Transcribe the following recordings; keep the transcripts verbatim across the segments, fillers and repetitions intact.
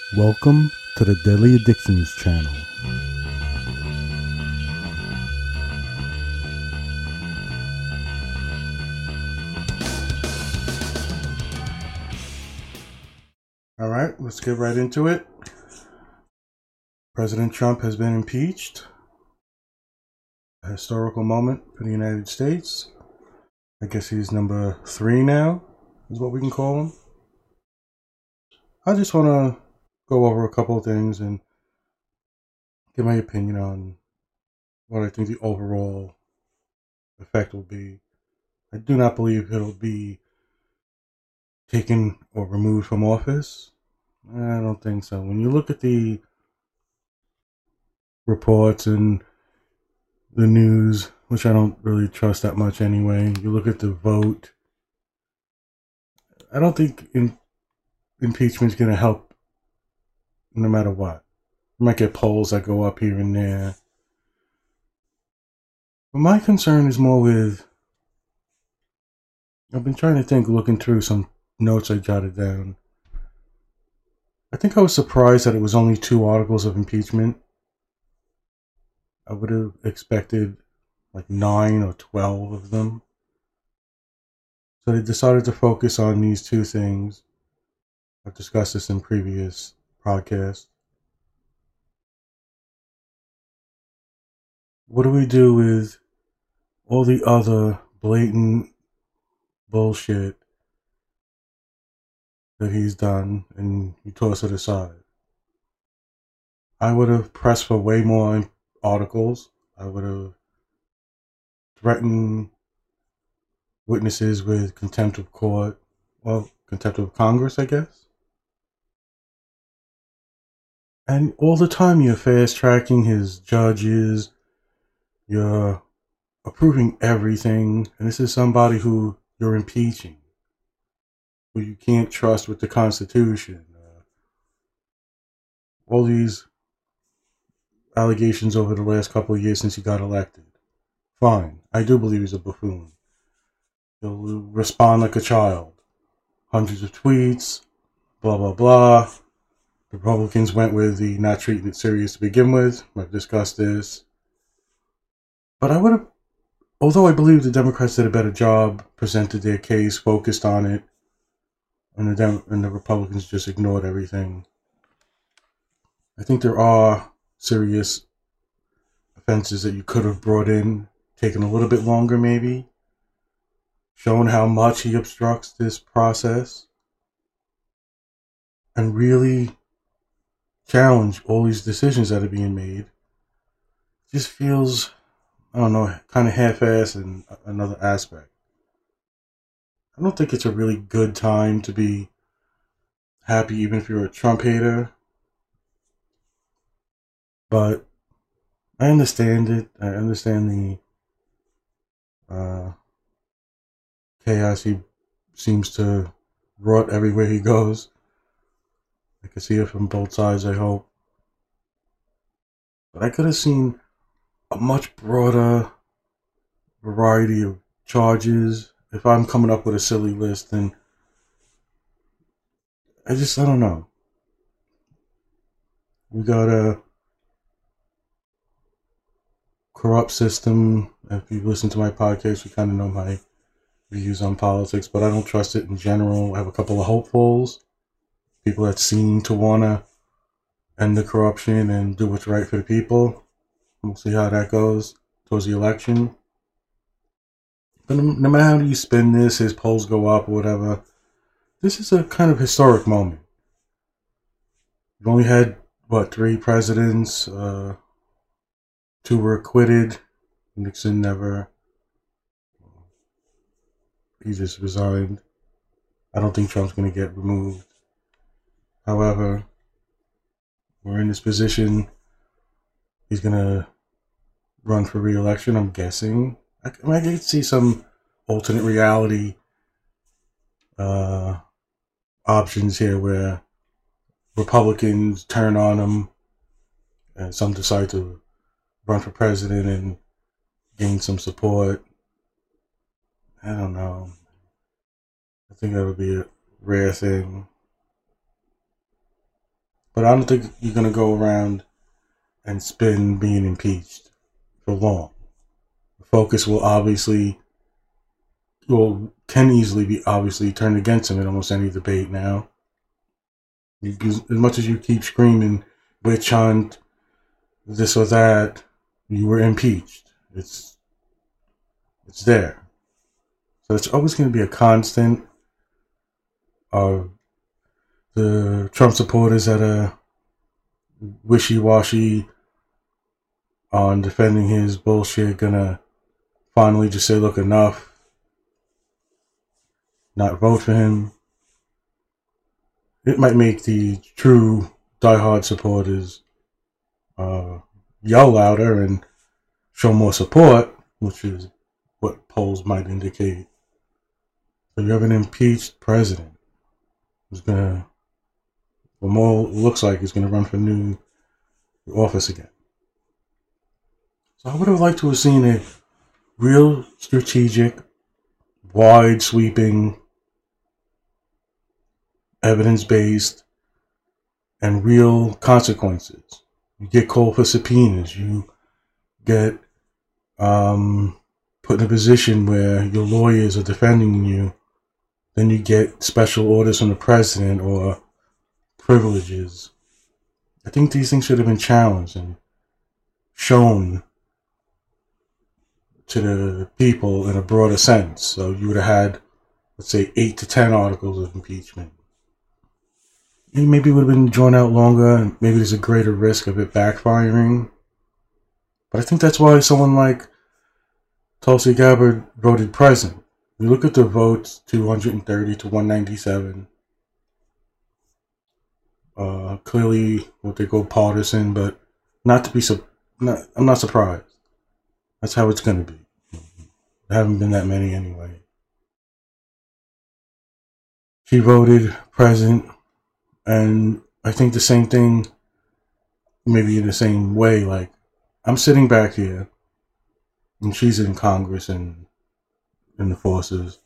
Welcome to the Deadly Addictions channel. All right, let's get right into it. President Trump has been impeached. A historical moment for the United States. I guess he's number three now, is what we can call him. I just want to go over a couple of things and give my opinion on what I think the overall effect will be. I do not believe it'll be taken or removed from office. I don't think so. When you look at the reports and the news, which I don't really trust that much anyway, you look at the vote, I don't think in, impeachment's going to help no matter what. You might get polls that go up here and there. But my concern is more with, I've been trying to think, looking through some notes I jotted down. I think I was surprised that it was only two articles of impeachment. I would have expected like nine or twelve of them. So they decided to focus on these two things. I've discussed this in previous podcasts. What do we do with all the other blatant bullshit that he's done and you toss it aside? I would have pressed for way more articles. I would have threatened witnesses with contempt of court. Well, contempt of Congress, I guess. And all the time you're fast tracking his judges. You're approving everything. And this is somebody who you're impeaching, who you can't trust with the Constitution. Uh, all these allegations over the last couple of years since he got elected. Fine. I do believe he's a buffoon. He'll respond like a child. Hundreds of tweets, blah, blah, blah. The Republicans went with the not treating it serious to begin with. I've discussed this. But I would have, although I believe the Democrats did a better job, presented their case, focused on it, and the, Dem- and the Republicans just ignored everything. I think there are serious offenses that you could have brought in, taken a little bit longer maybe, shown how much he obstructs this process, and really challenge all these decisions that are being made. It just feels, I don't know, kind of half-assed in another aspect. I don't think it's a really good time to be happy, even if you're a Trump hater. But I understand it. I understand the uh, chaos he seems to wrought everywhere he goes. I can see it from both sides, I hope. But I could have seen a much broader variety of charges. If I'm coming up with a silly list, then I just, I don't know. We got a corrupt system. If you listen to my podcast, you kind of know my views on politics, but I don't trust it in general. I have a couple of hopefuls. People that seem to want to end the corruption and do what's right for the people. We'll see how that goes towards the election. But no matter how you spin this, his polls go up or whatever, this is a kind of historic moment. We've only had, what, three presidents. Uh, two were acquitted. Nixon never. He just resigned. I don't think Trump's going to get removed. However, we're in this position. He's going to run for re-election, I'm guessing. I, I, mean, I could see some alternate reality uh, options here where Republicans turn on him and some decide to run for president and gain some support. I don't know. I think that would be a rare thing. But I don't think you're going to go around and spin being impeached for long. The focus will obviously, well, can easily be obviously turned against him in almost any debate now. You, as much as you keep screaming, witch hunt, this or that, you were impeached. It's it's there. So it's always going to be a constant of the Trump supporters that are wishy-washy on defending his bullshit, gonna finally just say, look, enough, not vote for him. It might make the true diehard supporters uh, yell louder and show more support, which is what polls might indicate. So you have an impeached president who's gonna, what more looks like he's gonna run for new office again. So I would have liked to have seen a real strategic, wide sweeping, evidence-based, and real consequences. You get called for subpoenas. You get um, put in a position where your lawyers are defending you. Then you get special orders from the president or privileges. I think these things should have been challenged and shown to the people in a broader sense. So you would have had, let's say, eight to ten articles of impeachment. And maybe it would have been drawn out longer, and maybe there's a greater risk of it backfiring. But I think that's why someone like Tulsi Gabbard voted present. You look at the votes, two hundred thirty to one ninety-seven. Uh, clearly, what they go partisan, but not to be su- not, I'm not surprised. That's how it's going to be. There haven't been that many anyway. She voted present, and I think the same thing, maybe in the same way, like, I'm sitting back here, and she's in Congress and in the forces,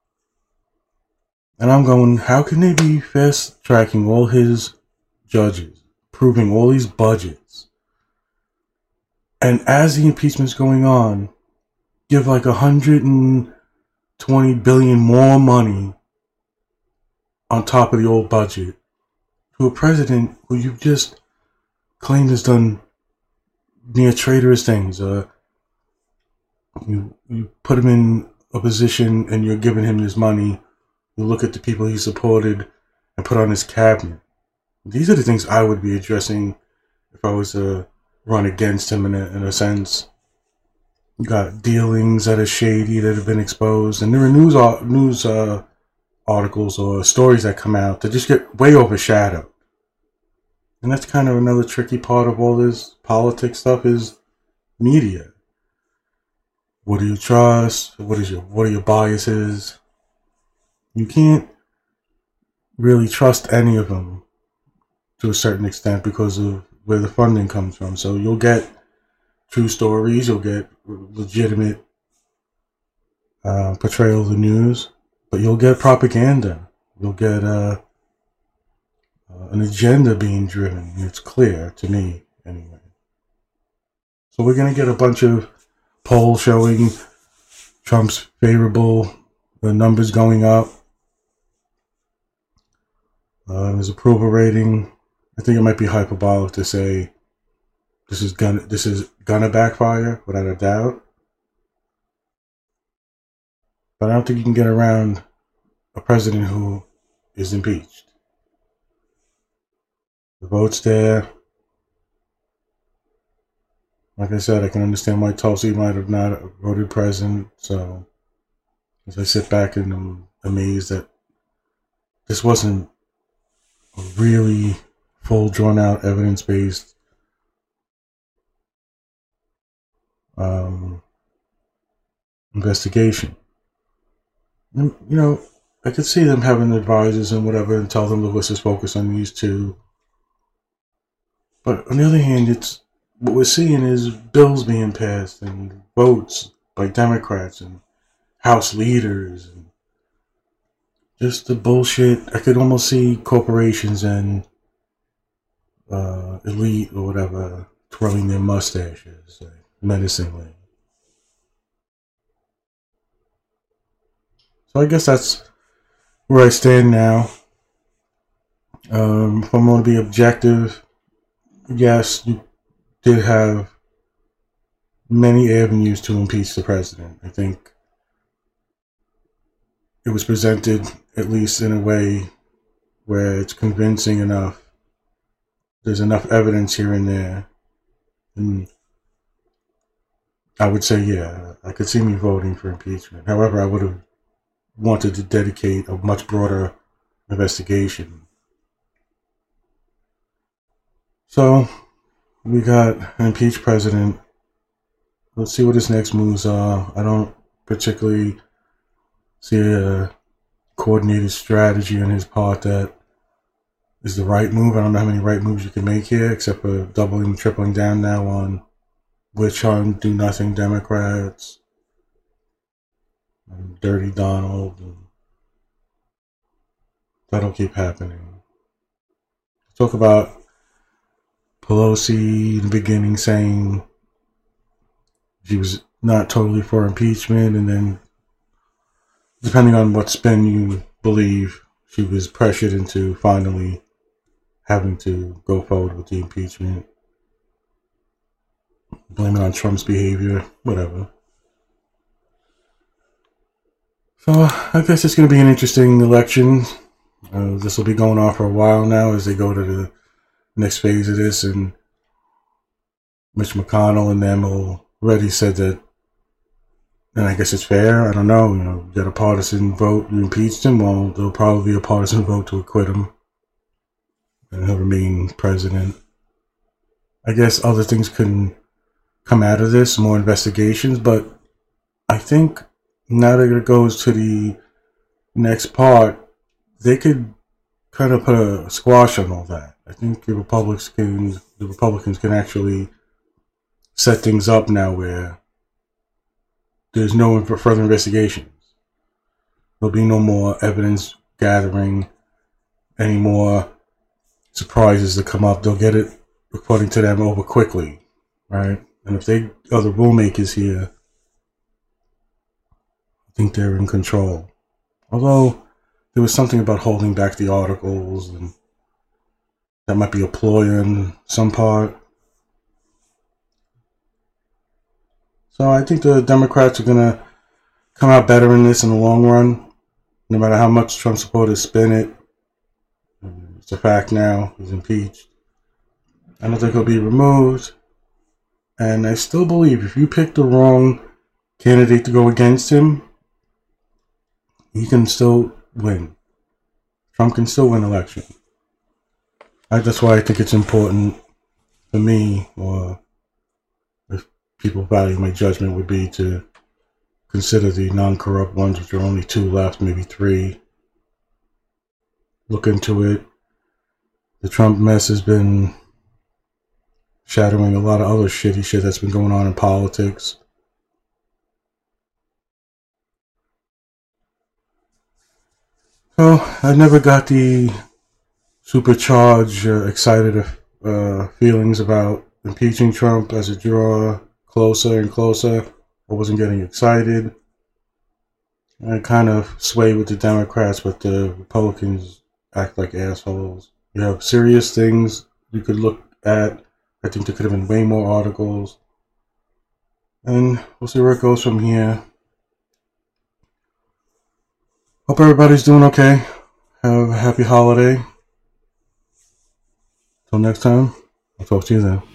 and I'm going, how can they be fast-tracking all his judges, approving all these budgets, and as the impeachment's going on, give like one hundred twenty billion more money on top of the old budget to a president who you've just claimed has done near traitorous things. Uh, you you put him in a position and you're giving him this money. You look at the people he supported and put on his cabinet. These are the things I would be addressing if I was to run against him in a, in a sense. You got dealings that are shady that have been exposed, and there are news news uh, articles or stories that come out that just get way overshadowed. And that's kind of another tricky part of all this politics stuff is media. What do you trust? What is your what are your biases? You can't really trust any of them to a certain extent because of where the funding comes from. So you'll get true stories, you'll get legitimate uh, portrayal of the news, but you'll get propaganda. You'll get uh, uh, an agenda being driven. It's clear to me, anyway. So we're going to get a bunch of polls showing Trump's favorable, the numbers going up. Uh, his approval rating, I think it might be hyperbolic to say this is gonna this is gonna backfire without a doubt. But I don't think you can get around a president who is impeached. The vote's there. Like I said, I can understand why Tulsi might have not voted present. So as I sit back and I'm amazed that this wasn't a really full, drawn-out, evidence-based um, investigation. And, you know, I could see them having advisors and whatever and tell them, let's just focus on these two. But on the other hand, it's what we're seeing is bills being passed and votes by Democrats and House leaders and just the bullshit. I could almost see corporations and uh, elite or whatever twirling their mustaches like, menacingly. So I guess that's where I stand now. Um, if I'm going to be objective, yes, you did have many avenues to impeach the president. I think it was presented, at least in a way, where it's convincing enough. There's enough evidence here and there. And I would say, yeah, I could see me voting for impeachment. However, I would have wanted to dedicate a much broader investigation. So, we got an impeached president. Let's see what his next moves are. I don't particularly see a coordinated strategy on his part that is the right move. I don't know how many right moves you can make here, except for doubling, tripling down now on witch hunt, do nothing Democrats, and Dirty Donald. And that'll keep happening. Talk about Pelosi in the beginning saying she was not totally for impeachment, and then depending on what spin you believe, she was pressured into finally having to go forward with the impeachment. Blame it on Trump's behavior, whatever. So I guess it's going to be an interesting election. Uh, this will be going on for a while now as they go to the next phase of this, and Mitch McConnell and them already said that, and I guess it's fair, I don't know, you know, you got a partisan vote, you impeached him, well, there'll probably be a partisan vote to acquit him, and he'll remain president. I guess other things can come out of this, more investigations, but I think now that it goes to the next part, they could kind of put a squash on all that. I think the Republicans, the Republicans can actually set things up now where there's no further investigations. There'll be no more evidence gathering, any more surprises that come up. They'll get it, according to them, over quickly, right? And if they are the rulemakers here, I think they're in control. Although there was something about holding back the articles, and that might be a ploy on some part. So I think the Democrats are going to come out better in this in the long run, no matter how much Trump supporters spin it. It's a fact now. He's impeached. I don't think he'll be removed. And I still believe if you pick the wrong candidate to go against him, he can still win. Trump can still win election. I, that's why I think it's important for me, or if people value my judgment, would be to consider the non-corrupt ones, which are only two left, maybe three. Look into it. The Trump mess has been shadowing a lot of other shitty shit that's been going on in politics. So I never got the supercharged, uh, excited uh, feelings about impeaching Trump as it drew closer and closer. I wasn't getting excited. I kind of swayed with the Democrats, but the Republicans act like assholes. You have serious things you could look at. I think there could have been way more articles. And we'll see where it goes from here. Hope everybody's doing okay. Have a happy holiday. Till next time, I'll talk to you then.